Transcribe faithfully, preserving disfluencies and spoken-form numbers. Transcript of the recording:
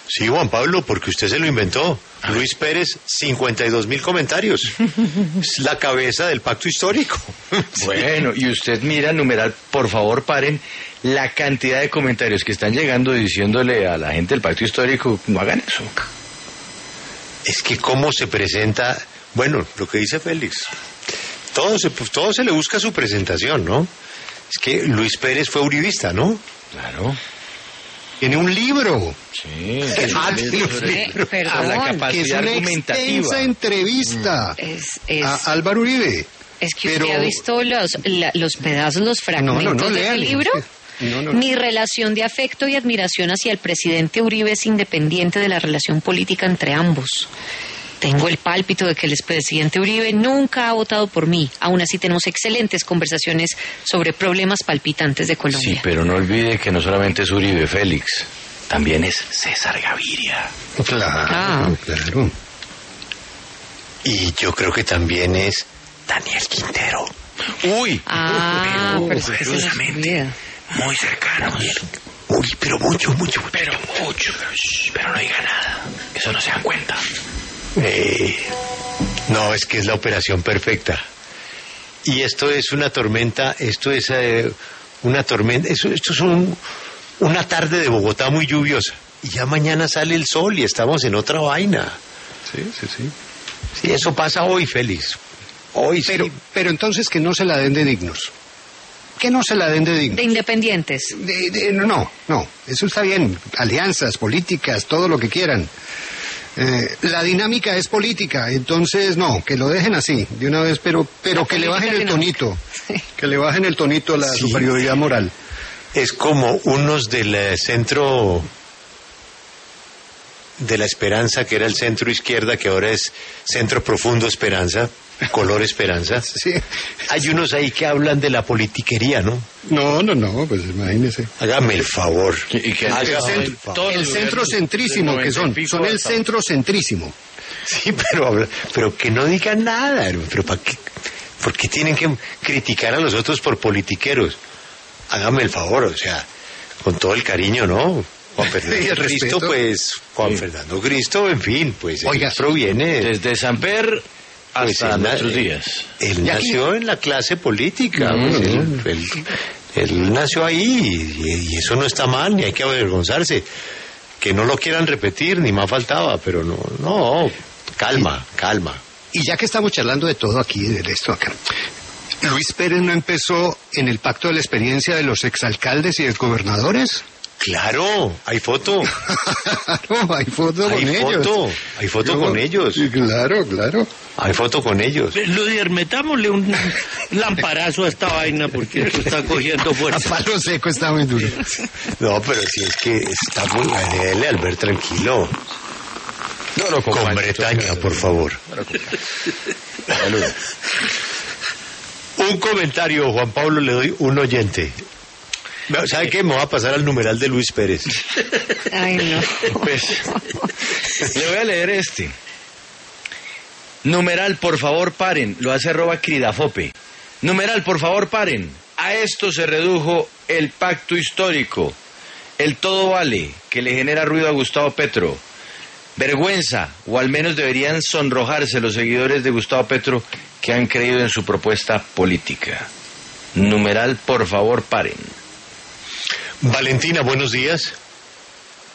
Sí, Juan Pablo, porque usted se lo inventó. Luis Pérez, cincuenta y dos mil comentarios. Es la cabeza del pacto histórico. Bueno, y usted mira, numeral, por favor paren la cantidad de comentarios que están llegando diciéndole a la gente del pacto histórico, no hagan eso. Es que cómo se presenta, bueno, lo que dice Félix, todo se, pues, todo se le busca su presentación, ¿no? Es que Luis Pérez fue uribista, ¿no? Claro. Tiene un libro. Sí. Ah, tiene un Eh, libro. perdón, A la Que es capacidad una argumentativa. extensa entrevista es, es, a Álvaro Uribe. es que pero- usted ha visto los, la- los pedazos, los No, fragmentos no, no, de ese léale. libro. No, no, no. Mi relación de afecto y admiración hacia el presidente Uribe es independiente de la relación política entre ambos. Tengo el pálpito de que el expresidente Uribe nunca ha votado por mí. Aún así tenemos excelentes conversaciones sobre problemas palpitantes de Colombia. Sí, pero no olvide que no solamente es Uribe, Félix, también es César Gaviria. Claro, Ah. claro. Y yo creo que también es Daniel Quintero. Uy, Ah, pero, pero es que se nos curiosamente, olvida. muy cercano. Uy, pero mucho, mucho. Pero mucho, pero, shh, pero no diga nada, eso no se dan cuenta. Eh, no, es que es la operación perfecta. Y esto es una tormenta, esto es eh, una tormenta, esto, esto es un, una tarde de Bogotá muy lluviosa. Y ya mañana sale el sol y estamos en otra vaina. Sí, sí, sí. Sí, eso pasa hoy, Félix. Hoy Pero, sí. pero entonces que no se la den de dignos. Que no se la den de dignos. De independientes. De- de- no, no, eso está bien. Alianzas, políticas, todo lo que quieran. Eh, la dinámica es política, entonces no, que lo dejen así, de una vez, pero, pero La que le bajen política el dinámica. tonito. Que le bajen el tonito a la Sí. superioridad moral. Es como unos del eh, centro de la Esperanza, que era el centro izquierda, que ahora es Centro Profundo Esperanza, color Esperanza. Sí. Hay unos ahí que hablan de la politiquería, ¿no? No, no, no, pues imagínese. Hágame el favor. Y que Hágame El, el centro, favor. todos el los centrocentrísimo gobiernos que son, del son el hasta- centrocentrísimo. Sí, pero, habla- pero que no digan nada. Pero ¿para qué? ¿Por qué tienen que criticar a los otros por politiqueros? Hágame el favor, o sea, con todo el cariño, ¿no? Juan Fernando Y el Cristo, respeto. pues, Juan Sí. Fernando Cristo, en fin, pues, Oiga, él proviene, Desde Samper Pues, hasta él na- nuestros días. él Y aquí- nació en la clase política, Mm. pues, él, él- él nació ahí, y, y eso no está mal, ni hay que avergonzarse. Que no lo quieran repetir, ni más faltaba, pero no, no, calma, calma. Y ya que estamos charlando de todo aquí, de esto acá, Luis Pérez no empezó en el pacto de la experiencia de los exalcaldes y exgobernadores. Claro, hay foto. Claro, hay foto Hay con ellos. foto, hay foto con ellos. Sí, claro, claro. Hay foto con ellos. Ludier, metámosle un lamparazo a esta vaina porque esto está cogiendo A fuerza. palo seco está muy duro. No, pero si es que está muy... Dele, Albert, tranquilo. No, no, Con Bretaña, por favor. Salud. Un comentario, Juan Pablo, le doy un oyente. ¿Sabe qué? Me va a pasar al numeral de Luis Pérez. Ay, no. Pues, le voy a leer este. Numeral, por favor, paren. Lo hace arroba cridafope. Numeral, por favor, paren. A esto se redujo el pacto histórico. El todo vale, que le genera ruido a Gustavo Petro. Vergüenza, o al menos deberían sonrojarse los seguidores de Gustavo Petro que han creído en su propuesta política. Numeral, por favor, paren. Valentina, buenos días.